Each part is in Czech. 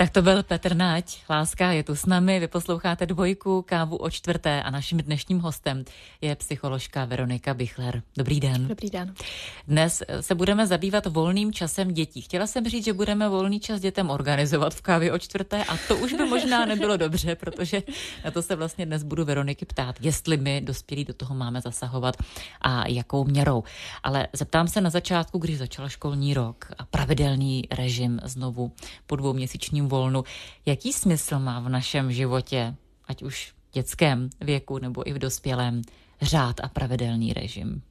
Tak to byl Petr Nať. Láska je tu s námi, vy posloucháte Dvojku, kávu o čtvrté a naším dnešním hostem je psycholožka Veronika Bichler. Dobrý den. Dobrý den. Dnes se budeme zabývat volným časem dětí. Chtěla jsem říct, že budeme volný čas dětem organizovat v kávě o čtvrté a to už by možná nebylo dobře, protože na to se vlastně dnes budu Veroniky ptát, jestli my dospělí do toho máme zasahovat a jakou měrou. Ale zeptám se na začátku, když začal školní rok a pravidelný režim znovu po 2měsíčním volnu. Jaký smysl má v našem životě, ať už v dětském věku nebo i v dospělém, řád a pravidelný režim?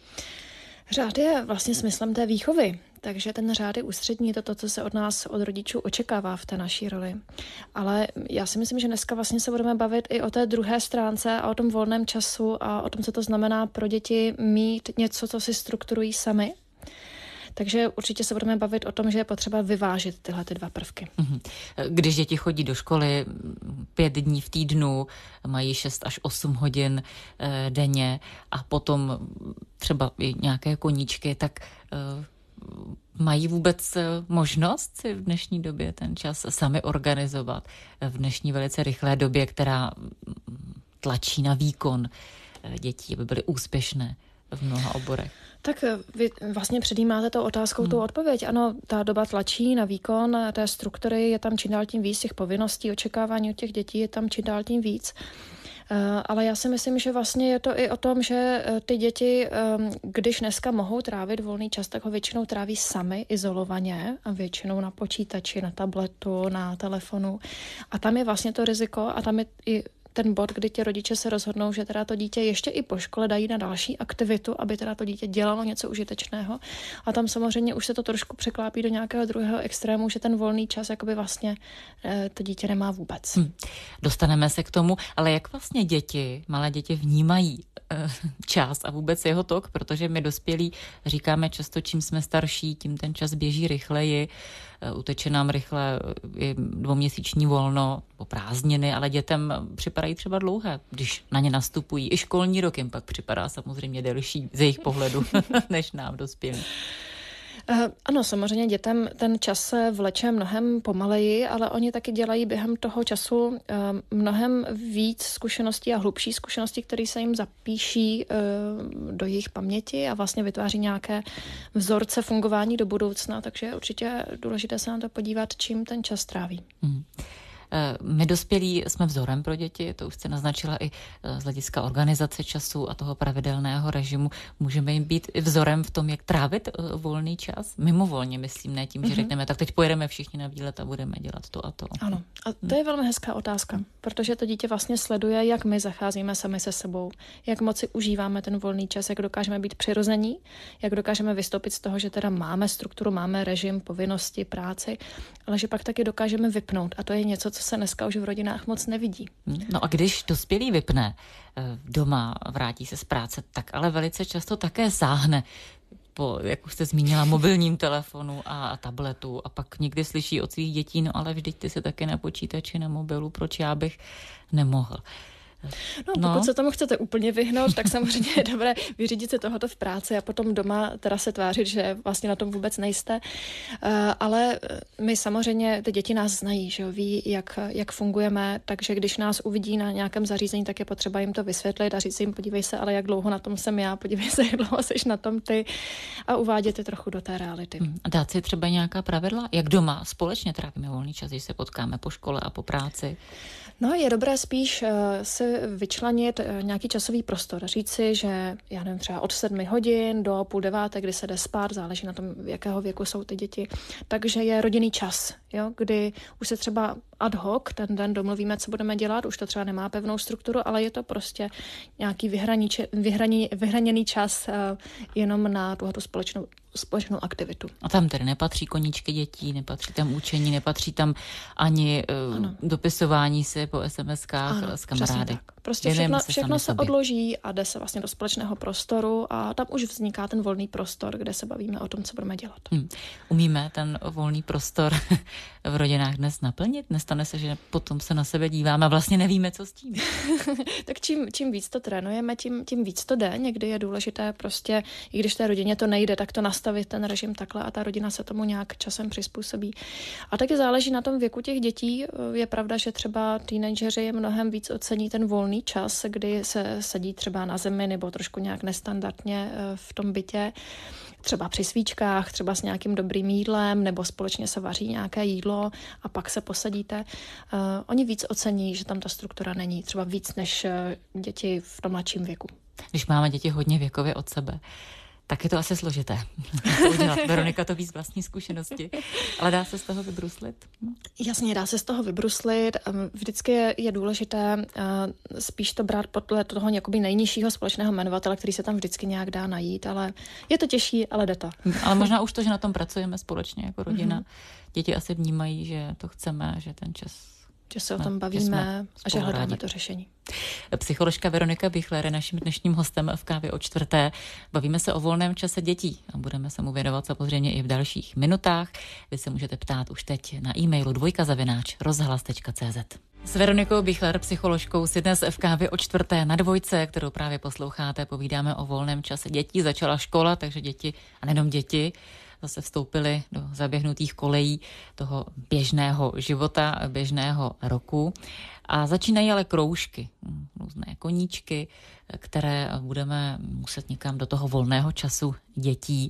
Řád je vlastně smyslem té výchovy, takže ten řád je ústřední, to, co se od nás, od rodičů očekává v té naší roli. Ale já si myslím, že dneska vlastně se budeme bavit i o té druhé stránce a o tom volném času a o tom, co to znamená pro děti mít něco, co si strukturují sami. Takže určitě se budeme bavit o tom, že je potřeba vyvážit tyhle ty dva prvky. Když děti chodí do školy 5 dní v týdnu, mají 6 až 8 hodin denně a potom třeba i nějaké koníčky, tak mají vůbec možnost si v dnešní době ten čas sami organizovat v dnešní velice rychlé době, která tlačí na výkon dětí, aby byly úspěšné v mnoha oborech? Tak vy vlastně předjímáte tou otázkou tu odpověď. Ano, ta doba tlačí na výkon té struktury, je tam čím dál tím víc těch povinností, očekávání od těch dětí je tam čím dál tím víc. Ale já si myslím, že vlastně je to i o tom, že ty děti, když dneska mohou trávit volný čas, tak ho většinou tráví sami, izolovaně a většinou na počítači, na tabletu, na telefonu. A tam je vlastně to riziko a tam je i ten bod, kdy ti rodiče se rozhodnou, že teda to dítě ještě i po škole dají na další aktivitu, aby teda to dítě dělalo něco užitečného. A tam samozřejmě už se to trošku překlápí do nějakého druhého extrému, že ten volný čas jakoby vlastně to dítě nemá vůbec. Dostaneme se k tomu, ale jak vlastně malé děti vnímají čas a vůbec jeho tok, protože my dospělí říkáme často, čím jsme starší, tím ten čas běží rychleji, uteče nám rychle i 2měsíční volno po prázdniny, ale dětem připadají třeba dlouhé, když na ně nastupují. I školní rok jim pak připadá samozřejmě delší z jejich pohledu, než nám dospělým. Ano, samozřejmě dětem ten čas se vleče mnohem pomaleji, ale oni taky dělají během toho času mnohem víc zkušeností a hlubší zkušeností, které se jim zapíší do jejich paměti a vlastně vytváří nějaké vzorce fungování do budoucna, takže je určitě důležité se na to podívat, čím ten čas tráví. My dospělí jsme vzorem pro děti, to už jste naznačila i z hlediska organizace času a toho pravidelného režimu. Můžeme jim být i vzorem v tom, jak trávit volný čas? Mimovolně, myslím, ne tím, že řekneme, tak teď pojedeme všichni na výlet a budeme dělat to a to. Ano, a to je velmi hezká otázka, protože to dítě vlastně sleduje, jak my zacházíme sami se sebou, jak moc si užíváme ten volný čas, jak dokážeme být přirození, jak dokážeme vystoupit z toho, že teda máme strukturu, máme režim, povinnosti, práci, ale že pak taky dokážeme vypnout a to je něco, co se dneska už v rodinách moc nevidí. No a když dospělý vypne doma, vrátí se z práce, tak ale velice často také sáhne po, jak už jste zmínila, mobilním telefonu a tabletu a pak někdy slyší od svých dětí, no ale vždyť ty jsi taky na počítači, na mobilu, proč já bych nemohl? No, pokud se tomu chcete úplně vyhnout, tak samozřejmě je dobré vyřídit si tohoto v práci a potom doma teda se tvářit, že vlastně na tom vůbec nejste. Ale my samozřejmě, ty děti nás znají, že jo, ví, jak fungujeme, takže když nás uvidí na nějakém zařízení, tak je potřeba jim to vysvětlit a říct jim, podívej se, ale jak dlouho na tom jsem já, podívej se, jak dlouho seš na tom ty a uvádět je trochu do té reality. A dát si třeba nějaká pravidla, jak doma společně trávíme volný čas, když se potkáme po škole a po práci? No, je dobré spíš si vyčlenit nějaký časový prostor. Říct si, že já nevím, třeba od 7 hodin do 8:30, kdy se jde spát, záleží na tom, jakého věku jsou ty děti. Takže je rodinný čas, jo, kdy už se třeba ad hoc ten den domluvíme, co budeme dělat, už to třeba nemá pevnou strukturu, ale je to prostě nějaký vyhraněný čas jenom na tuhletu společnou aktivitu. A tam tedy nepatří koníčky dětí, nepatří tam učení, nepatří tam ani dopisování se po SMS-kách s kamarády. Prostě všechno se odloží a jde se vlastně do společného prostoru a tam už vzniká ten volný prostor, kde se bavíme o tom, co budeme dělat. Umíme ten volný prostor v rodinách dnes naplnit? Nestane se, že potom se na sebe díváme a vlastně nevíme, co s tím? Tak čím víc to trénujeme, tím víc to jde. Někdy je důležité prostě, i když té rodině to nejde, tak to nastavit ten režim takhle a ta rodina se tomu nějak časem přizpůsobí. A taky záleží na tom věku těch dětí. Je pravda, že třeba teenageři mnohem víc ocení ten volný čas, kdy se sedí třeba na zemi nebo trošku nějak nestandardně v tom bytě, třeba při svíčkách, třeba s nějakým dobrým jídlem, nebo společně se vaří nějaké jídlo a pak se posadíte. Oni víc ocení, že tam ta struktura není, třeba víc než děti v tom mladším věku. Když máme děti hodně věkově od sebe, tak je to asi složité to udělat. Veronika to ví z vlastní zkušenosti. Ale dá se z toho vybruslit? Jasně, dá se z toho vybruslit. Vždycky je důležité spíš to brát podle toho jakoby nejnižšího společného jmenovatele, který se tam vždycky nějak dá najít, ale je to těžší, ale jde to. Ale možná už to, že na tom pracujeme společně jako rodina. Děti asi vnímají, že to chceme, že ten čas... Že se o tom bavíme a že hledáme to řešení. Psycholožka Veronika Bichler je naším dnešním hostem v Kávě o čtvrté. Bavíme se o volném čase dětí a budeme se mu věnovat samozřejmě i v dalších minutách. Vy se můžete ptát už teď na e-mailu dvojka@rozhlas.cz. S Veronikou Bichler, psycholožkou, si dnes v Kávě o čtvrté na Dvojce, kterou právě posloucháte, povídáme o volném čase dětí. Začala škola, takže děti, a nejenom děti, zase vstoupili do zaběhnutých kolejí toho běžného života, běžného roku. A začínají ale kroužky, různé koníčky, které budeme muset někam do toho volného času dětí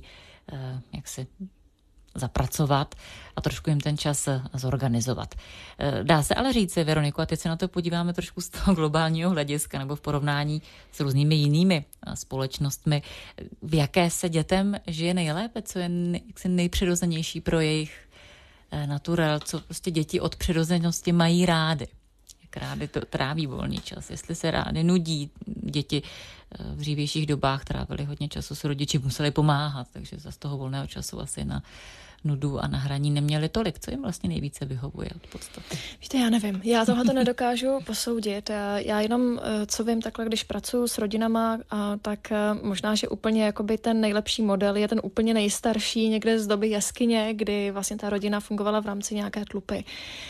jaksi zapracovat a trošku jim ten čas zorganizovat. Dá se ale říci, Veroniko, a teď se na to podíváme trošku z toho globálního hlediska nebo v porovnání s různými jinými společnostmi, v jaké se dětem žije nejlépe, co je nejpřirozenější pro jejich naturel, co prostě děti od přirozenosti mají rády. Jak rády to tráví volný čas, jestli se rády nudí. Děti v dřívějších dobách trávili hodně času s rodiči, museli pomáhat, takže z toho volného času asi na nudu a na hraní neměli tolik. Co jim vlastně nejvíce vyhovuje od podstaty? Víte, já nevím. Já tohle to nedokážu posoudit. Já jenom, co vím takhle, když pracuji s rodinama, tak možná, že úplně jakoby ten nejlepší model je ten úplně nejstarší, někde z doby jeskyně, kdy vlastně ta rodina fungovala v rámci nějaké tlupy.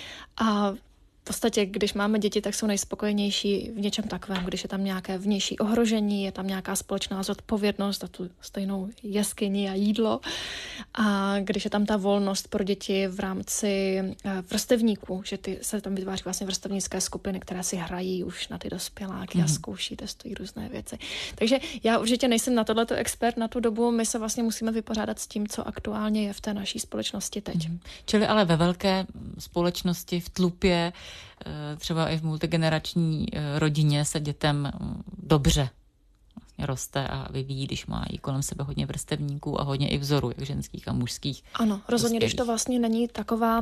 A v podstatě, když máme děti, tak jsou nejspokojenější v něčem takovém, když je tam nějaké vnější ohrožení, je tam nějaká společná zodpovědnost za tu stejnou jeskyni a jídlo. A když je tam ta volnost pro děti v rámci vrstevníků, že se tam vytváří vlastně vrstevnické skupiny, které si hrají už na ty dospěláky a zkouší, testují různé věci. Takže já určitě nejsem na tohleto expert na tu dobu, my se vlastně musíme vypořádat s tím, co aktuálně je v té naší společnosti teď. Čili ale ve velké společnosti, v tlupě, třeba i v multigenerační rodině se dětem dobře vlastně roste a vyvíjí, když mají kolem sebe hodně vrstevníků a hodně i vzorů, jak ženských a mužských. Ano, rozhodně, když to vlastně není taková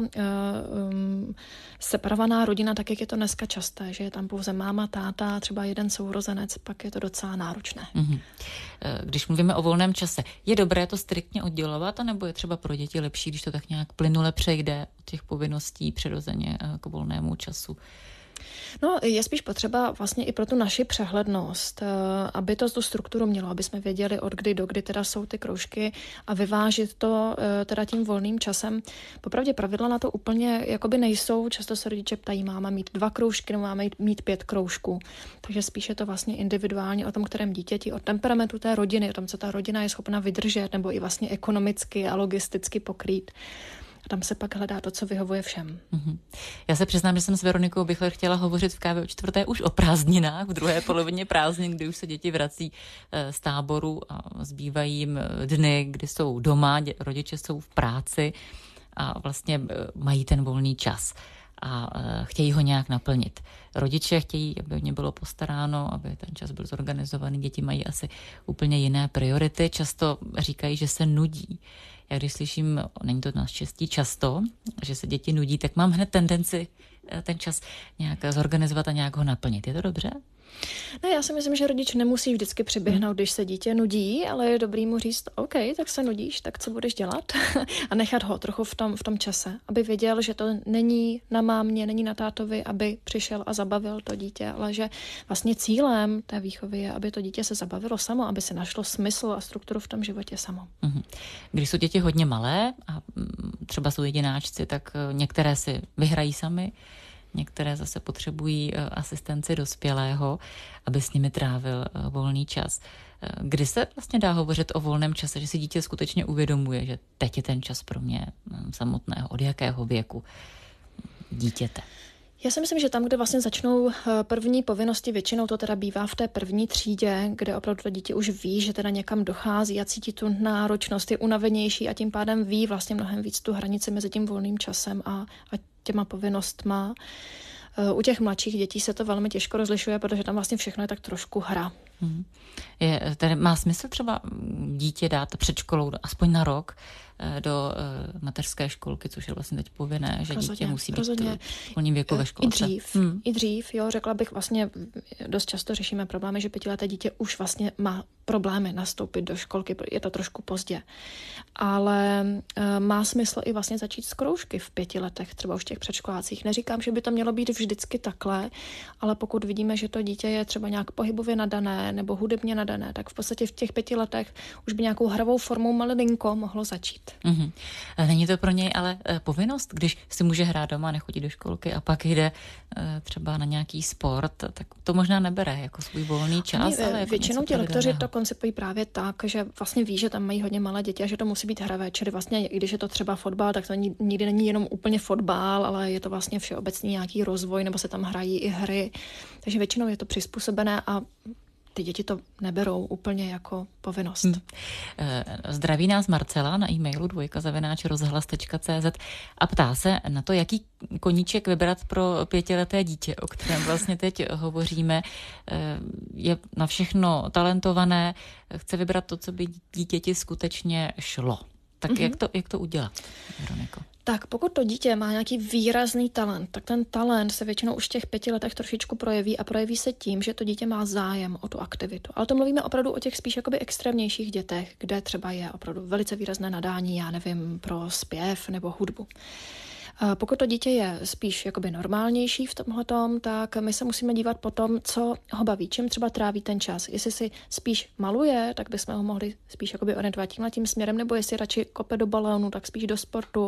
separovaná rodina, tak jak je to dneska časté, že je tam pouze máma, táta, třeba jeden sourozenec, pak je to docela náročné. Když mluvíme o volném čase, je dobré to striktně oddělovat, anebo je třeba pro děti lepší, když to tak nějak plynule přejde od těch povinností přirozeně k volnému času? No, je spíš potřeba vlastně i pro tu naši přehlednost, aby to tu strukturu mělo, aby jsme věděli, od kdy do kdy teda jsou ty kroužky a vyvážit to teda tím volným časem. Popravdě pravidla na to úplně jakoby nejsou. Často se rodiče ptají, máme mít 2 kroužky nebo máme mít 5 kroužků. Takže spíš je to vlastně individuálně o tom, kterém dítěti, o temperamentu té rodiny, o tom, co ta rodina je schopna vydržet nebo i vlastně ekonomicky a logisticky pokrýt. A tam se pak hledá to, co vyhovuje všem. Já se přiznám, že jsem s Veronikou Bichler chtěla hovořit v Kávě o čtvrté už o prázdninách, v druhé polovině prázdnin, kdy už se děti vrací z táboru a zbývají jim dny, kdy jsou doma, rodiče jsou v práci a vlastně mají ten volný čas a chtějí ho nějak naplnit. Rodiče chtějí, aby o ně bylo postaráno, aby ten čas byl zorganizovaný. Děti mají asi úplně jiné priority. Často říkají, že se nudí. Já když slyším, není to naštěstí často, že se děti nudí, tak mám hned tendenci ten čas nějak zorganizovat a nějak ho naplnit. Je to dobře? No, já si myslím, že rodič nemusí vždycky přiběhnout, když se dítě nudí, ale je dobrý mu říct, OK, tak se nudíš, tak co budeš dělat? A nechat ho trochu v tom čase, aby věděl, že to není na mámě, není na tátovi, aby přišel a zabavil to dítě, ale že vlastně cílem té výchovy je, aby to dítě se zabavilo samo, aby se našlo smysl a strukturu v tom životě samo. Když jsou děti hodně malé a třeba jsou jedináčci, tak některé si vyhrají sami, některé zase potřebují asistenci dospělého, aby s nimi trávil volný čas. Kdy se vlastně dá hovořit o volném čase, že si dítě skutečně uvědomuje, že teď je ten čas pro mě samotného, od jakého věku dítěte? Já si myslím, že tam, kde vlastně začnou první povinnosti, většinou to teda bývá v té první třídě, kde opravdu to dítě už ví, že teda někam dochází a cítí tu náročnost, je unavenější a tím pádem ví vlastně mnohem víc tu hranici mezi tím volným časem a těma povinnostma. U těch mladších dětí se to velmi těžko rozlišuje, protože tam vlastně všechno je tak trošku hra. Tedy má smysl třeba dítě dát před školou aspoň na rok do mateřské školky, což je vlastně teď povinné, že dítě musí být v školním věku ve školce. I dřív, jo, řekla bych vlastně, dost často řešíme problémy, že 5leté dítě už vlastně má problémy nastoupit do školky, je to trošku pozdě. Ale má smysl i vlastně začít z kroužky v 5 letech, třeba už v těch předškolácích. Neříkám, že by to mělo být vždycky takhle, ale pokud vidíme, že to dítě je třeba nějak pohybově nadané nebo hudebně nadané, tak v podstatě v těch 5 letech už by nějakou hravou formou malinko mohlo začít. Není to pro něj ale povinnost, když si může hrát doma, nechodí do školky a pak jde třeba na nějaký sport, tak to možná nebere jako svůj volný čas. Ale jako většinou ti lektoři to koncipují právě tak, že vlastně ví, že tam mají hodně malé děti a že to musí být hravé, čili vlastně, i když je to třeba fotbal, tak to nikdy není jenom úplně fotbal, ale je to vlastně všeobecný nějaký rozvoj, nebo se tam hrají i hry. Takže většinou je to přizpůsobené a ty děti to neberou úplně jako povinnost. Zdraví nás Marcela na e-mailu dvojka@rozhlas.cz a ptá se na to, jaký koníček vybrat pro 5leté dítě, o kterém vlastně teď hovoříme. Je na všechno talentované, chce vybrat to, co by dítěti skutečně šlo. Tak jak to udělat, Veroniko? Tak pokud to dítě má nějaký výrazný talent, tak ten talent se většinou už v těch 5 letech trošičku projeví a projeví se tím, že to dítě má zájem o tu aktivitu. Ale to mluvíme opravdu o těch spíš jakoby extrémnějších dětech, kde třeba je opravdu velice výrazné nadání, já nevím, pro zpěv nebo hudbu. Pokud to dítě je spíš jakoby normálnější v tomhletom, tak my se musíme dívat po tom, co ho baví, čím třeba tráví ten čas. Jestli si spíš maluje, tak bychom ho mohli spíš jakoby orientovat tímhletím směrem, nebo jestli radši kope do balónu, tak spíš do sportu.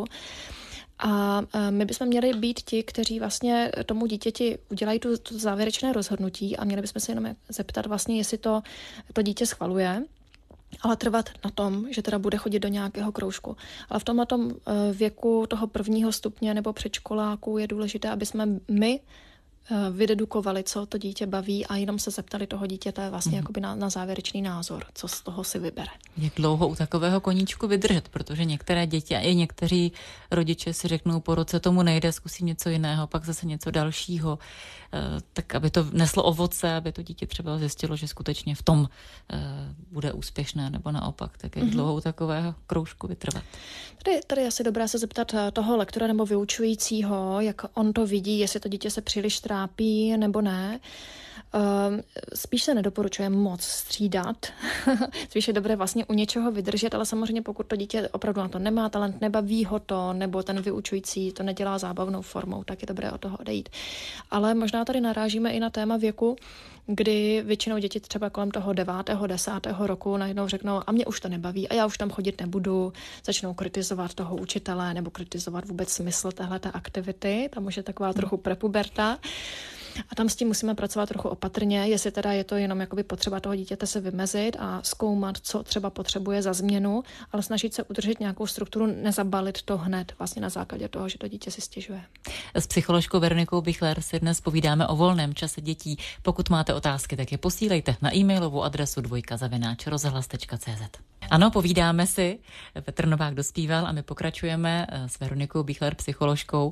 A my bychom měli být ti, kteří vlastně tomu dítěti udělají to závěrečné rozhodnutí a měli bychom se jenom zeptat vlastně, jestli to dítě schvaluje, ale trvat na tom, že teda bude chodit do nějakého kroužku. Ale v tomhletom věku toho 1. stupně nebo předškoláku je důležité, aby jsme my vydedukovali, co to dítě baví a jenom se zeptali toho dítěte vlastně jakoby na závěrečný názor, co z toho si vybere. Jak dlouho u takového koníčku vydržet, protože některé děti a i někteří rodiče si řeknou, po roce tomu nejde, zkusím něco jiného, pak zase něco dalšího, tak aby to neslo ovoce, aby to dítě třeba zjistilo, že skutečně v tom bude úspěšné, nebo naopak, tak jak dlouho u takového kroužku vytrvat. Tady je asi dobré se zeptat toho lektora nebo vyučujícího, jak on to vidí, jestli to dítě se příliš trápí nebo ne. Spíš se nedoporučuje moc střídat. Spíš je dobré vlastně u něčeho vydržet, ale samozřejmě pokud to dítě opravdu na to nemá talent, nebaví ho to, nebo ten vyučující to nedělá zábavnou formou, tak je dobré od toho odejít. Ale možná tady narážíme i na téma věku, kdy většinou děti třeba kolem toho 9., 10. roku najednou řeknou, a mě už to nebaví a já už tam chodit nebudu, začnou kritizovat toho učitele nebo kritizovat vůbec smysl téhleté aktivity, tam už je taková trochu prepuberta. A tam s tím musíme pracovat trochu opatrně, jestli teda je to jenom jakoby potřeba toho dítěte se vymezit a zkoumat, co třeba potřebuje za změnu, ale snažit se udržet nějakou strukturu, nezabalit to hned vlastně na základě toho, že to dítě si stěžuje. S psycholožkou Veronikou Bichler si dnes povídáme o volném čase dětí. Pokud máte otázky, tak je posílejte na e-mailovou adresu dvojka@rozhlas.cz. Ano, povídáme si. Petr Novák dospíval a my pokračujeme s Veronikou Bichler, psycholožkou,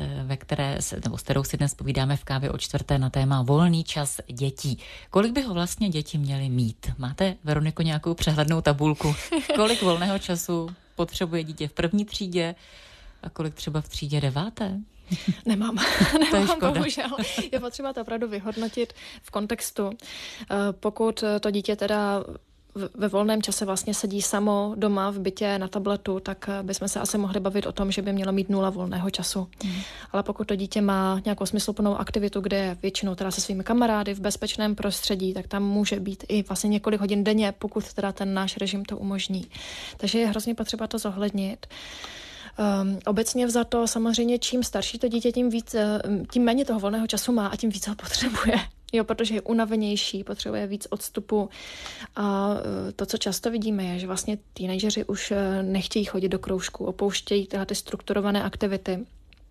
s kterou si dnes povídáme v kávě o 4. na téma volný čas dětí. Kolik by ho vlastně děti měly mít? Máte, Veroniko, nějakou přehlednou tabulku? Kolik volného času potřebuje dítě v 1. třídě a kolik třeba v třídě 9? Nemám, bohužel. Je potřeba to opravdu vyhodnotit v kontextu. Pokud to dítě teda ve volném čase vlastně sedí samo doma v bytě na tabletu, tak bychom se asi mohli bavit o tom, že by mělo mít 0 volného času. Ale pokud to dítě má nějakou smysluplnou aktivitu, kde je většinou teda se svými kamarády v bezpečném prostředí, tak tam může být i vlastně několik hodin denně, pokud teda ten náš režim to umožní. Takže je hrozně potřeba to zohlednit. Obecně vzato samozřejmě čím starší to dítě, tím méně toho volného času má a tím víc ho potřebuje. Jo, protože je unavenější, potřebuje víc odstupu a to, co často vidíme, je, že vlastně teenageři už nechtějí chodit do kroužku, opouštějí tyhle ty strukturované aktivity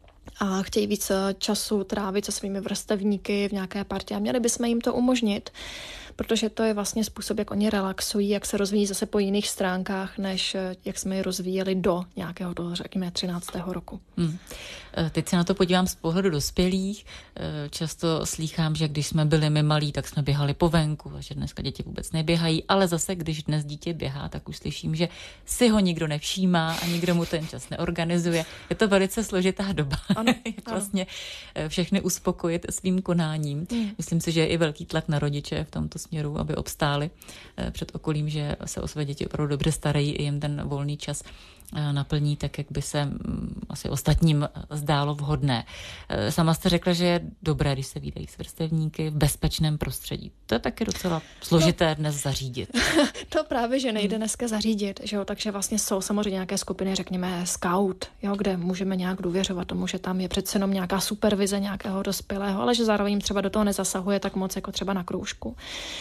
a chtějí víc času trávit se svými vrstevníky v nějaké partě a měli bychom jim to umožnit, protože to je vlastně způsob, jak oni relaxují, jak se rozvíjí zase po jiných stránkách, než jak jsme je rozvíjeli do nějakého toho, řekněme, 13. roku. Teď se na to podívám z pohledu dospělých. Často slýchám, že když jsme byli my malí, tak jsme běhali po venku, a že dneska děti vůbec neběhají, ale zase, když dnes dítě běhá, tak už slyším, že si ho nikdo nevšímá a nikdo mu ten čas neorganizuje. Je to velice složitá doba, ano, jak vlastně všechny uspokojit svým konáním. Myslím si, že je i velký tlak na rodiče v tomto směru, aby obstáli před okolím, že se o své děti opravdu dobře starají, i jim ten volný čas naplní tak, jak by se asi ostatním zdálo vhodné. Sama jste řekla, že je dobré, když se vídají s vrstevníky v bezpečném prostředí. To je taky docela složité dnes zařídit. To právě, že nejde dneska zařídit, že jo? Takže vlastně jsou samozřejmě nějaké skupiny, řekněme scout, jo? Kde můžeme nějak důvěřovat tomu, že tam je přece jenom nějaká supervize nějakého dospělého, ale že zároveň třeba do toho nezasahuje tak moc, jako třeba na kroužku.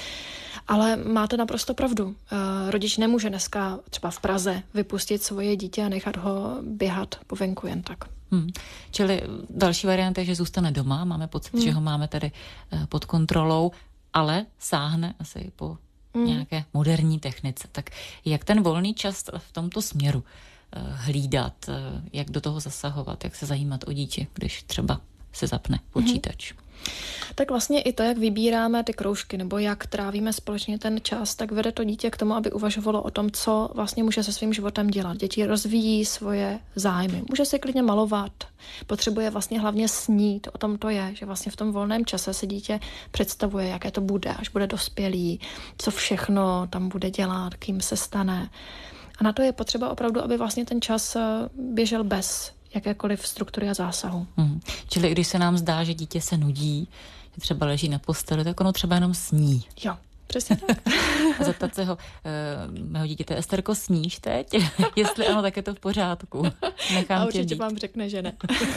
Ale máte naprosto pravdu. Rodič nemůže dneska třeba v Praze vypustit svoje dítě a nechat ho běhat po venku jen tak. Čili další varianta je, že zůstane doma, máme pocit, že ho máme tady pod kontrolou, ale sáhne asi po nějaké moderní technice. Tak jak ten volný čas v tomto směru hlídat, jak do toho zasahovat, jak se zajímat o dítě, když třeba se zapne počítač? Tak vlastně i to, jak vybíráme ty kroužky nebo jak trávíme společně ten čas, tak vede to dítě k tomu, aby uvažovalo o tom, co vlastně může se svým životem dělat. Děti rozvíjí svoje zájmy. Může se klidně malovat, potřebuje vlastně hlavně snít, o tom to je, že vlastně v tom volném čase se dítě představuje, jaké to bude, až bude dospělý, co všechno tam bude dělat, kým se stane. A na to je potřeba opravdu, aby vlastně ten čas běžel bez jakékoliv struktury a zásahu. Čili když se nám zdá, že dítě se nudí, že třeba leží na posteli, tak ono třeba jenom sní. Jo, přesně tak. A zeptat se ho, mého dítěte, Esterko, sníš teď? Jestli ano, tak je to v pořádku. Nechám a určitě tě být. vám řekne, že ne.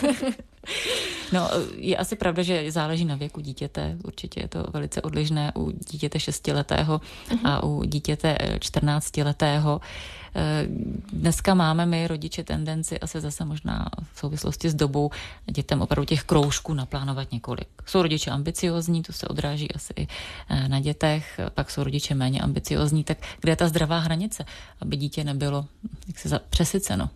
No, je asi pravda, že záleží na věku dítěte. Určitě je to velice odlišné u dítěte 6letého a u dítěte 14letého. Dneska máme my rodiče tendenci asi zase možná v souvislosti s dobou dětem opravdu těch kroužků naplánovat několik. Jsou rodiče ambiciozní, to se odráží asi i na dětech, pak jsou rodiče méně ambiciozní, tak kde je ta zdravá hranice, aby dítě nebylo přesyceno?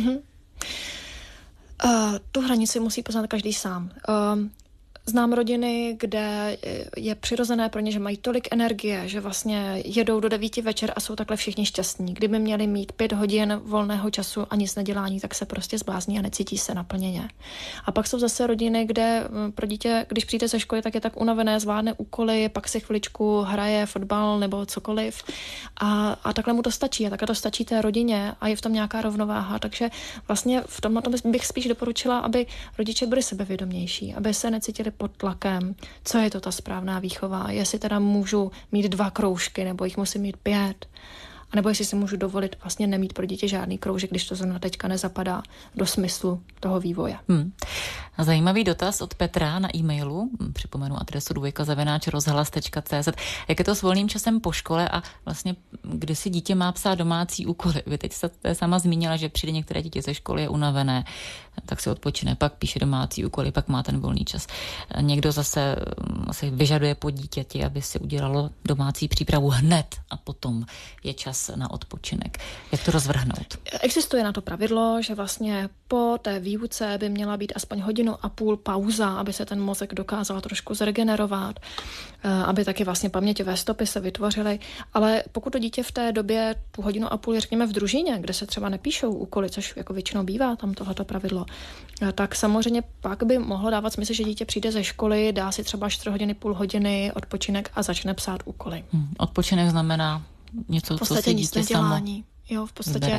Tu hranici musí poznat každý sám. Znám rodiny, kde je přirozené pro ně, že mají tolik energie, že vlastně jedou do 9 večer a jsou takhle všichni šťastní. Kdyby měli mít 5 hodin volného času a nic nedělání, tak se prostě zblázní a necítí se naplněně. A pak jsou zase rodiny, kde pro dítě, když přijde ze školy, tak je tak unavené, zvládne úkoly, pak si chviličku hraje fotbal nebo cokoliv. A takhle mu to stačí. A takhle to stačí té rodině a je v tom nějaká rovnováha. Takže vlastně v tomhle bych spíš doporučila, aby rodiče byli sebevědomější, aby se necítili pod tlakem, co je to ta správná výchova, jestli teda můžu mít 2 kroužky, nebo jich musím mít 5, anebo jestli si můžu dovolit vlastně nemít pro dítě žádný kroužek, když to zrovna teďka nezapadá do smyslu toho vývoje. Zajímavý dotaz od Petra na e-mailu, připomenu adresu dvojka@rozhlas.cz. Jak je to s volným časem po škole a vlastně kdy si dítě má psát domácí úkoly? Vy teď jste sama zmínila, že přijde některé dítě ze školy, je unavené, tak si odpočine, pak píše domácí úkoly, pak má ten volný čas. Někdo zase vyžaduje po dítěti, aby si udělalo domácí přípravu hned a potom je čas na odpočinek. Jak to rozvrhnout? Existuje na to pravidlo, že vlastně po té výuce by měla být aspoň 1,5 hodiny pauza, aby se ten mozek dokázal trošku zregenerovat, aby taky vlastně paměťové stopy se vytvořily. Ale pokud to dítě v té době 1,5 hodiny je, řekněme, v družině, kde se třeba nepíšou úkoly, což jako většinou bývá tam tohleto pravidlo, tak samozřejmě pak by mohlo dávat smysl, že dítě přijde ze školy, dá si třeba 4 hodiny, 0,5 hodiny odpočinek a začne psát úkoly. Odpočinek znamená něco, v podstatě co si dítě samo Jo, v podstatě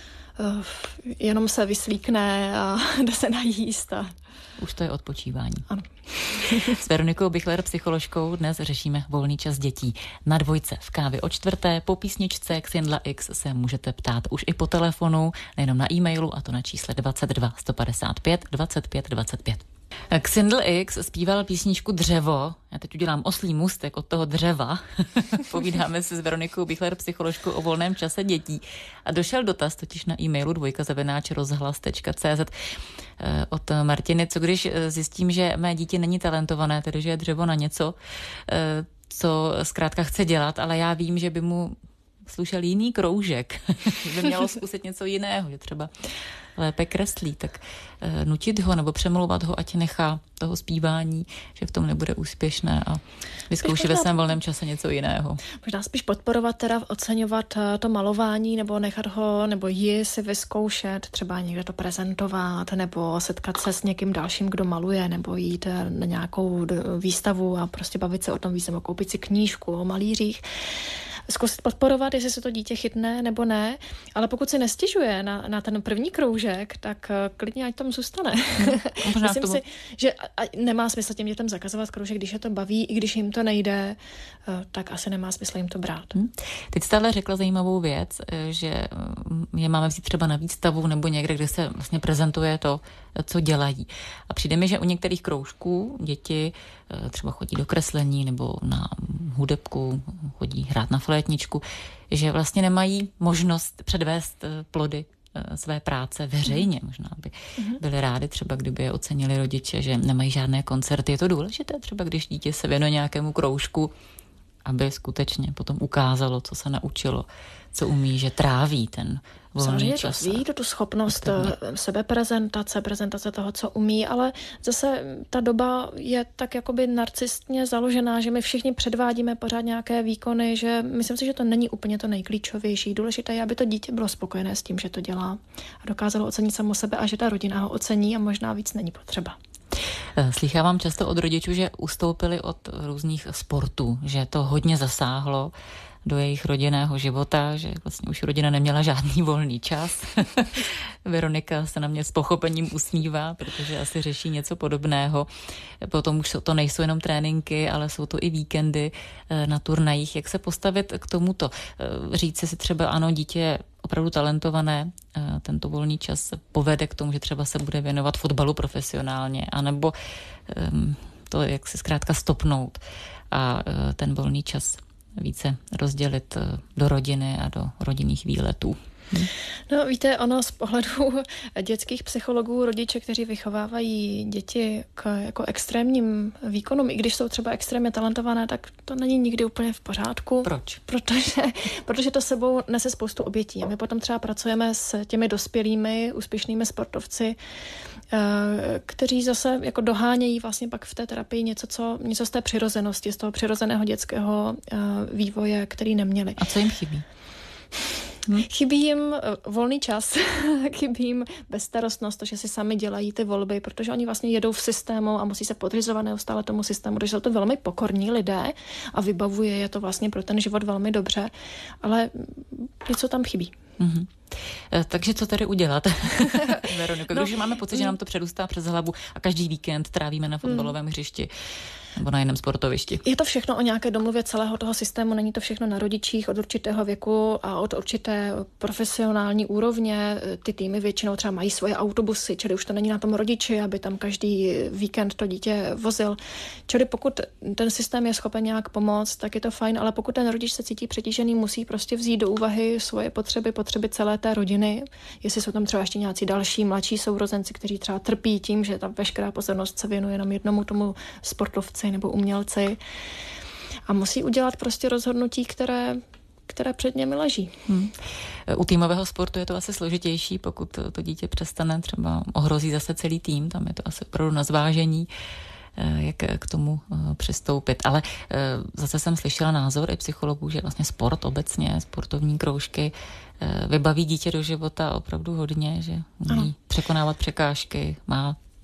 jenom se vyslíkne a jde se najíst. Už to je odpočívání. Ano. S Veronikou Bichler, psycholožkou, dnes řešíme volný čas dětí. Na Dvojce v Kávě o čtvrté po písničce Xindla X se můžete ptát už i po telefonu, nejenom na e-mailu, a to na čísle 22 155 25 25. Xindl X zpíval písničku Dřevo. Já teď udělám oslí můstek od toho dřeva. Povídáme se s Veronikou Bichler, psycholožkou, o volném čase dětí. A došel dotaz totiž na e-mailu dvojka@rozhlas.cz od Martiny. Co když zjistím, že mé dítě není talentované, tedy že je dřevo na něco, co zkrátka chce dělat, ale já vím, že by mu slušel jiný kroužek, že by mělo zkusit něco jiného, že třeba lépe kreslí, tak nutit ho nebo přemlouvat ho, ať nechá toho zpívání, že v tom nebude úspěšné a vyzkouší ve svém volném čase něco jiného. Možná spíš podporovat, teda oceňovat to malování, nebo nechat ho, nebo ji si vyzkoušet, třeba někde to prezentovat, nebo setkat se s někým dalším, kdo maluje, nebo jít na nějakou výstavu a prostě bavit se o tom víc, nebo koupit si knížku o malířích. Zkusit podporovat, jestli se to dítě chytne nebo ne, ale pokud si nestěžuje na ten první kroužek, tak klidně ať tam zůstane. Myslím si, že nemá smysl těm dětem zakazovat kroužek, když je to baví, i když jim to nejde, tak asi nemá smysl jim to brát. Teď jste ale řekla zajímavou věc, že je máme vzít třeba na výstavu nebo někde, kde se vlastně prezentuje to, co dělají. A přijde mi, že u některých kroužků děti třeba chodí do kreslení nebo na hudebku, chodí hrát na flétničku, že vlastně nemají možnost předvést plody své práce veřejně. Možná by byli rádi třeba, kdyby je ocenili rodiče, že nemají žádné koncerty. Je to důležité třeba, když dítě se věnuje nějakému kroužku, aby skutečně potom ukázalo, co se naučilo, co umí, že tráví ten volný čas. Ví tu schopnost sebeprezentace, prezentace toho, co umí, ale zase ta doba je tak jakoby narcistně založená, že my všichni předvádíme pořád nějaké výkony, že myslím si, že to není úplně to nejklíčovější. Důležité je, aby to dítě bylo spokojené s tím, že to dělá a dokázalo ocenit samo sebe a že ta rodina ho ocení a možná víc není potřeba. Slýchávám často od rodičů, že ustoupili od různých sportů, že to hodně zasáhlo do jejich rodinného života, že vlastně už rodina neměla žádný volný čas. Veronika se na mě s pochopením usmívá, protože asi řeší něco podobného. Potom už to nejsou jenom tréninky, ale jsou to i víkendy na turnajích. Jak se postavit k tomuto? Říct si třeba, ano, dítě je opravdu talentované, tento volný čas povede k tomu, že třeba se bude věnovat fotbalu profesionálně, anebo to, jak se zkrátka stopnout a ten volný čas více rozdělit do rodiny a do rodinných výletů. No víte, ono z pohledu dětských psychologů, rodiče, kteří vychovávají děti k jako extrémním výkonům, i když jsou třeba extrémně talentované, tak to není nikdy úplně v pořádku. Proč? Protože to sebou nese spoustu obětí. A my potom třeba pracujeme s těmi dospělými, úspěšnými sportovci, kteří zase jako dohánějí vlastně pak v té terapii něco z té přirozenosti, z toho přirozeného dětského vývoje, který neměli. A co jim chybí? Chybí jim volný čas, chybí jim bezstarostnost, to, že si sami dělají ty volby, protože oni vlastně jedou v systému a musí se podřizovat neustále tomu systému, protože jsou to velmi pokorní lidé a vybavuje je to vlastně pro ten život velmi dobře, ale něco tam chybí. Mm-hmm. Takže co tady udělat, Veroniko? Když máme pocit, že nám to předůstá přes hlavu a každý víkend trávíme na fotbalovém hřišti nebo na jiném sportovišti. Je to všechno o nějaké domluvě celého toho systému, není to všechno na rodičích od určitého věku a od určité profesionální úrovně. Ty týmy většinou třeba mají svoje autobusy, čili už to není na tom rodiči, aby tam každý víkend to dítě vozil. Čili pokud ten systém je schopen nějak pomoct, tak je to fajn, ale pokud ten rodič se cítí přetížený, musí prostě vzít do úvahy svoje potřeby celé té rodiny. Jestli jsou tam třeba ještě nějací další mladší sourozenci, kteří třeba trpí tím, že ta veškerá pozornost se věnuje jenom jednomu tomu sportovci nebo umělci a musí udělat prostě rozhodnutí, které před němi leží. U týmového sportu je to asi složitější, pokud to dítě přestane, třeba ohrozí zase celý tým, tam je to asi opravdu na zvážení, jak k tomu přistoupit. Ale zase jsem slyšela názor i psychologů, že vlastně sport obecně, sportovní kroužky vybaví dítě do života opravdu hodně, že umí překonávat překážky, má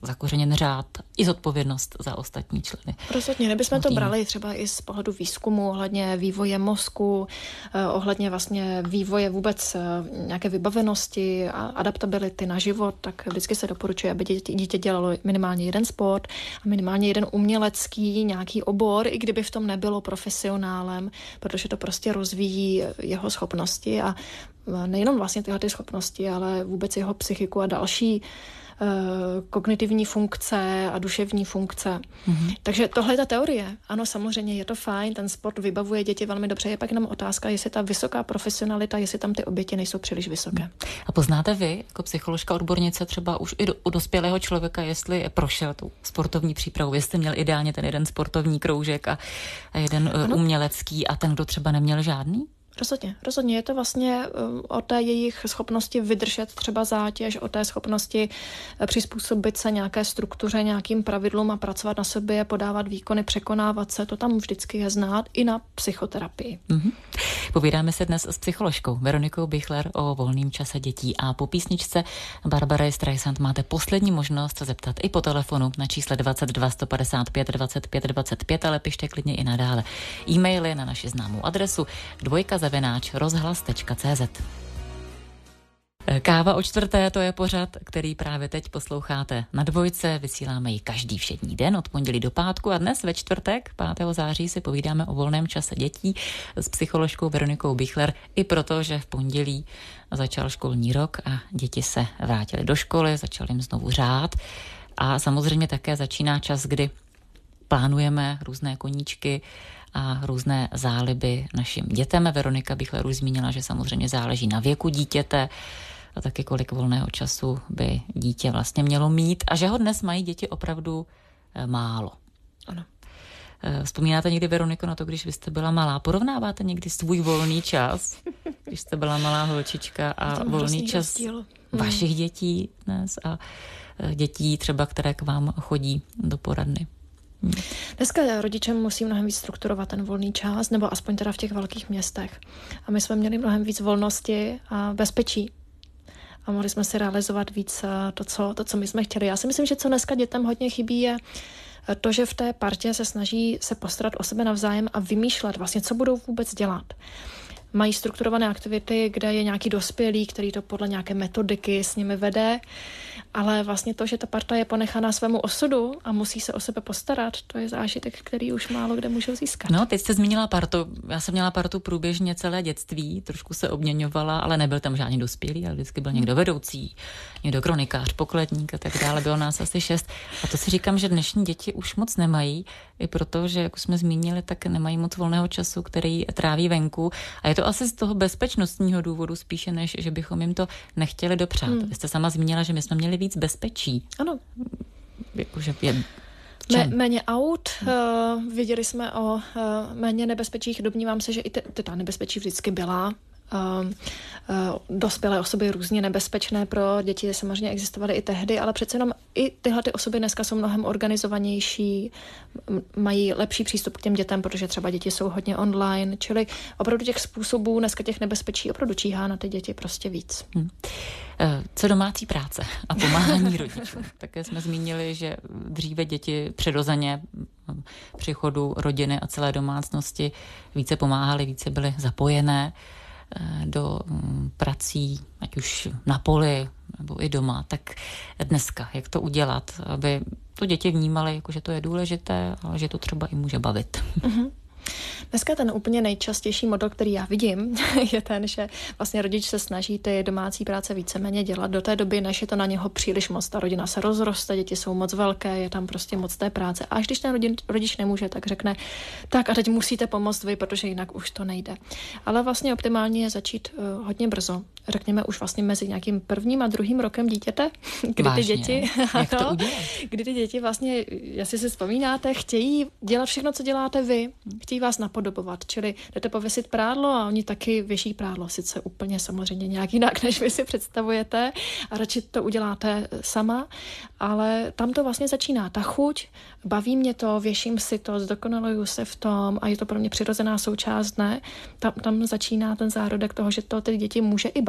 zakořeněn řád i zodpovědnost za ostatní členy. Rozhodně, nebychom to brali třeba i z pohledu výzkumu ohledně vývoje mozku, ohledně vlastně vývoje vůbec nějaké vybavenosti a adaptability na život, tak vždycky se doporučuje, aby dítě dělalo minimálně jeden sport a minimálně jeden umělecký nějaký obor, i kdyby v tom nebylo profesionálem, protože to prostě rozvíjí jeho schopnosti a nejenom vlastně tyhle ty schopnosti, ale vůbec jeho psychiku a další kognitivní funkce a duševní funkce. Takže tohle je ta teorie. Ano, samozřejmě je to fajn, ten sport vybavuje děti velmi dobře. Je pak jenom otázka, jestli ta vysoká profesionalita, jestli tam ty oběti nejsou příliš vysoké. A poznáte vy, jako psycholožka, odbornice, třeba už i u dospělého člověka, jestli prošel tu sportovní přípravu, jestli měl ideálně ten jeden sportovní kroužek a jeden umělecký a ten, kdo třeba neměl žádný? Rozhodně. Je to vlastně o té jejich schopnosti vydržet třeba zátěž, o té schopnosti přizpůsobit se nějaké struktuře, nějakým pravidlům a pracovat na sobě, podávat výkony, překonávat se. To tam vždycky je znát i na psychoterapii. Povídáme se dnes s psycholožkou Veronikou Bichler o volném čase dětí a po písničce Barbary Streisand máte poslední možnost se zeptat i po telefonu na čísle 22 155 25 25, ale pište klidně i nadále. E-maily na naši známou adresu dvojka@rozhlas.cz. Káva o čtvrté, to je pořad, který právě teď posloucháte na Dvojce. Vysíláme ji každý všední den od pondělí do pátku a dnes ve čtvrtek 5. září si povídáme o volném čase dětí s psycholožkou Veronikou Bichler, i proto, že v pondělí začal školní rok a děti se vrátily do školy, začal jim znovu řád a samozřejmě také začíná čas, kdy plánujeme různé koníčky a různé záliby našim dětem. Veronika Bichler už zmínila, že samozřejmě záleží na věku dítěte a taky kolik volného času by dítě vlastně mělo mít a že ho dnes mají děti opravdu málo. Ano. Vzpomínáte někdy, Veroniko, na to, když vy jste byla malá? Porovnáváte někdy svůj volný čas, když jste byla malá holčička a volný čas vašich dětí dnes a dětí třeba, které k vám chodí do poradny? Dneska rodiče musí mnohem víc strukturovat ten volný čas, nebo aspoň teda v těch velkých městech. A my jsme měli mnohem víc volnosti a bezpečí. A mohli jsme si realizovat víc to, co my jsme chtěli. Já si myslím, že co dneska dětem hodně chybí, je to, že v té partě se snaží se postarat o sebe navzájem a vymýšlet vlastně, co budou vůbec dělat. Mají strukturované aktivity, kde je nějaký dospělý, který to podle nějaké metodiky s nimi vede, ale vlastně to, že ta parta je ponechaná svému osudu a musí se o sebe postarat, to je zážitek, který už málo kde můžou získat. No, teď jste zmínila partu. Já jsem měla partu průběžně celé dětství, trošku se obměňovala, ale nebyl tam žádný dospělý, ale vždycky byl někdo vedoucí, někdo kronikář, pokladník a tak dále. Bylo nás asi 6. A to si říkám, že dnešní děti už moc nemají, i proto, že, jak už jsme zmínili, tak nemají moc volného času, který tráví venku. A je to asi z toho bezpečnostního důvodu spíše, než že bychom jim to nechtěli dopřát. Vy jste sama zmínila, že my jsme měli víc bezpečí. Ano. Jakože méně aut, věděli jsme o méně nebezpečích, domnívám se, že i ta nebezpečí vždycky byla. Dospělé osoby různě nebezpečné pro děti samozřejmě existovaly i tehdy, ale přece jenom i tyhle ty osoby dneska jsou mnohem organizovanější, mají lepší přístup k těm dětem, protože třeba děti jsou hodně online, čili opravdu těch způsobů, dneska těch nebezpečí opravdu číhá na ty děti prostě víc. Co domácí práce a pomáhání rodičů? Také jsme zmínili, že dříve děti přirozeně při chodu rodiny a celé domácnosti více pomáhaly, více byly zapojené do prací, ať už na poli nebo i doma, tak dneska, jak to udělat, aby to děti vnímaly, jako že to je důležité, ale že to třeba i může bavit. Dneska ten úplně nejčastější model, který já vidím, je ten, že vlastně rodič se snaží ty domácí práce víceméně dělat do té doby, než je to na něho příliš moc. Ta rodina se rozroste, děti jsou moc velké, je tam prostě moc té práce. A až když ten rodič nemůže, tak řekne, tak a teď musíte pomoct vy, protože jinak už to nejde. Ale vlastně optimální je začít hodně brzo. Řekněme už vlastně mezi nějakým 1. a 2. rokem dítěte, kdy ty děti, kdy ty děti vlastně, jestli si vzpomínáte, chtějí dělat všechno, co děláte vy. Chtějí vás napodobovat, čili jdete pověsit prádlo a oni taky věší prádlo, sice úplně samozřejmě nějak jinak, než vy si představujete a radši to uděláte sama, ale tam to vlastně začíná ta chuť, baví mě to, věším si to, zdokonaluju se v tom a je to pro mě přirozená součást dne. Tam začíná ten zárodek toho, že to ty děti může i bavit.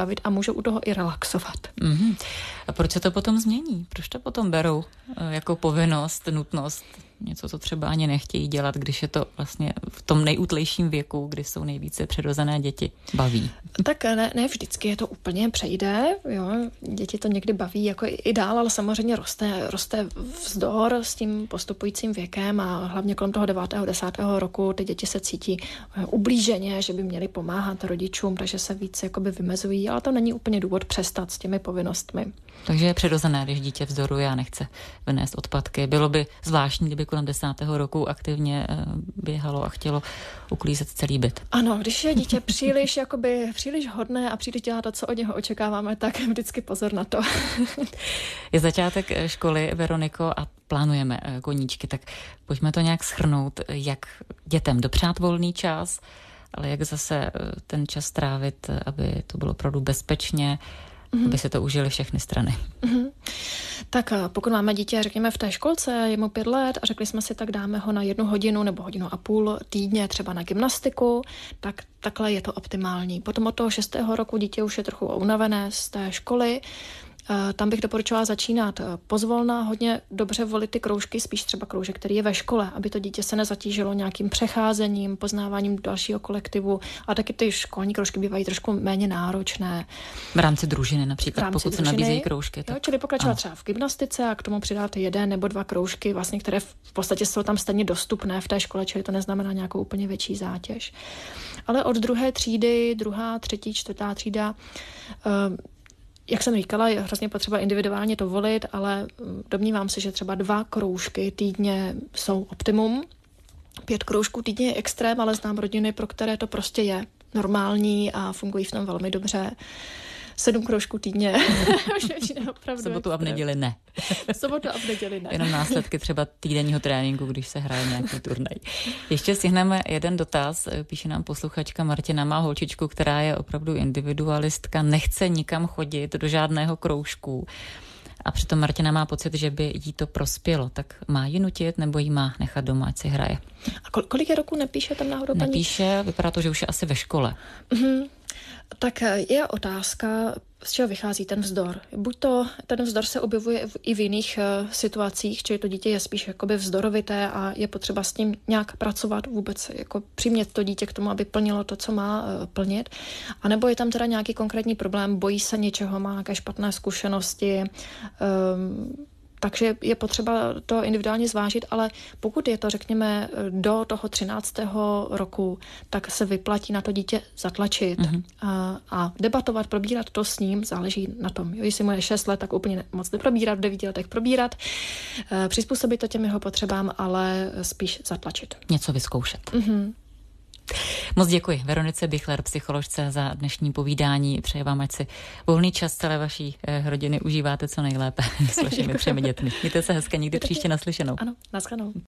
bavit a můžou u toho i relaxovat. Mm-hmm. A proč se to potom změní? Proč to potom berou jako povinnost, nutnost? Něco, co třeba ani nechtějí dělat, když je to vlastně v tom nejútlejším věku, kdy jsou nejvíce přirozené děti, baví. Tak ne vždycky je to úplně přejde, jo. Děti to někdy baví jako i dál, ale samozřejmě roste vzdor s tím postupujícím věkem a hlavně kolem toho 9. 10. roku ty děti se cítí ublíženě, že by měly pomáhat rodičům, takže se víc jakoby vymezují, ale to není úplně důvod přestat s těmi povinnostmi. Takže je přirozené, když dítě vzdoruje a nechce vynést odpadky. Bylo by zvláštní, kdyby kolem 10. roku aktivně běhalo a chtělo uklízet celý byt. Ano, když je dítě příliš hodné a příliš dělá to, co od něho očekáváme, tak vždycky pozor na to. Je začátek školy, Veroniko, a plánujeme koníčky, tak pojďme to nějak shrnout, jak dětem dopřát volný čas, ale jak zase ten čas trávit, aby to bylo opravdu bezpečně, aby se to užili všechny strany. Tak pokud máme dítě, řekněme v té školce, je mu 5 let a řekli jsme si, tak dáme ho na 1 hodinu nebo 1,5 hodiny týdně třeba na gymnastiku, tak takhle je to optimální. Potom od toho 6. roku dítě už je trochu unavené z té školy. Tam bych doporučovala začínat pozvolna, hodně dobře volit ty kroužky, spíš třeba kroužek, který je ve škole, aby to dítě se nezatížilo nějakým přecházením, poznáváním dalšího kolektivu, a taky ty školní kroužky bývají trošku méně náročné. V rámci družiny například, pokud se nabízejí kroužky. Tak... Jo, čili pokračovat třeba v gymnastice a k tomu přidáte 1 nebo 2 kroužky, vlastně, které v podstatě jsou tam stejně dostupné v té škole, čili to neznamená nějakou úplně větší zátěž. Ale od 2. třídy, 2., 3., 4. třída, jak jsem říkala, je hrozně potřeba individuálně to volit, ale domnívám se, že třeba 2 kroužky týdně jsou optimum. 5 kroužků týdně je extrém, ale znám rodiny, pro které to prostě je normální a fungují v tom velmi dobře. 7 kroužků týdně. V sobotu a v neděli ne. V sobotu a v neděli ne. Jenom následky třeba týdenního tréninku, když se hraje nějaký turnaj. Ještě stihneme jeden dotaz. Píše nám posluchačka Martina, má holčičku, která je opravdu individualistka, nechce nikam chodit do žádného kroužku. A přitom Martina má pocit, že by jí to prospělo. Tak má ji nutit, nebo jí má nechat doma, ať si hraje? A kolik je roku nepíše tam náhodou paní? Nepíše, vypadá to, že už je asi ve škole. Tak je otázka, z čeho vychází ten vzdor. Buď to ten vzdor se objevuje i v jiných situacích, čili to dítě je spíš jakoby vzdorovité a je potřeba s tím nějak pracovat, vůbec jako přimět to dítě k tomu, aby plnilo to, co má plnit. A nebo je tam teda nějaký konkrétní problém, bojí se něčeho, má nějaké špatné zkušenosti, takže je potřeba to individuálně zvážit, ale pokud je to, řekněme, do toho 13. roku, tak se vyplatí na to dítě zatlačit a debatovat, probírat to s ním, záleží na tom. Jo, jestli mu je 6 let, tak úplně moc neprobírat, v 9 letech probírat, přizpůsobit to těm jeho potřebám, ale spíš zatlačit. Něco vyzkoušet. Moc děkuji Veronice Bichler, psycholožce, za dnešní povídání. Přeji vám, ať si volný čas celé vaší rodiny užíváte co nejlépe s vašimi 3 dětmi. Mějte se hezky, někdy příště naslyšenou. Ano, naschledanou.